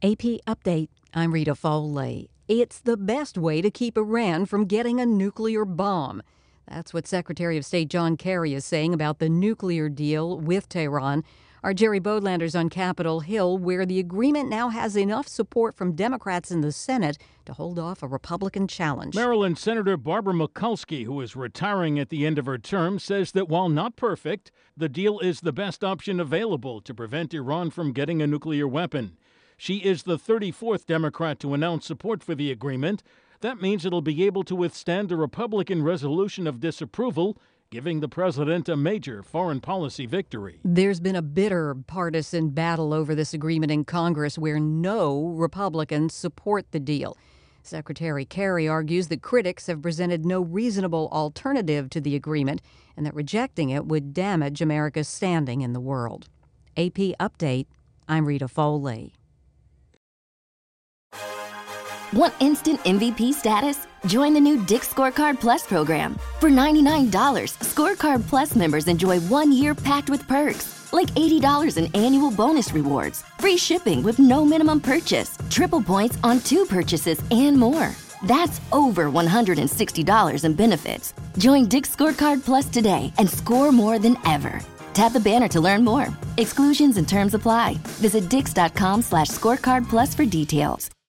AP Update. I'm Rita Foley. It's the best way to keep Iran from getting a nuclear bomb. That's what Secretary of State John Kerry is saying about the nuclear deal with Tehran. Our Jerry Bodlander's on Capitol Hill, where the agreement now has enough support from Democrats in the Senate to hold off a Republican challenge. Maryland Senator Barbara Mikulski, who is retiring at the end of her term, says that while not perfect, the deal is the best option available to prevent Iran from getting a nuclear weapon. She is the 34th Democrat to announce support for the agreement. That means it'll be able to withstand a Republican resolution of disapproval, giving the president a major foreign policy victory. There's been a bitter partisan battle over this agreement in Congress where no Republicans support the deal. Secretary Kerry argues that critics have presented no reasonable alternative to the agreement and that rejecting it would damage America's standing in the world. AP Update. I'm Rita Foley. Want instant MVP status? Join the new Dick's Scorecard Plus program. For $99, Scorecard Plus members enjoy 1 year packed with perks, like $80 in annual bonus rewards, free shipping with no minimum purchase, triple points on 2 purchases, and more. That's over $160 in benefits. Join Dick's Scorecard Plus today and score more than ever. Tap the banner to learn more. Exclusions and terms apply. Visit dix.com/scorecard plus for details.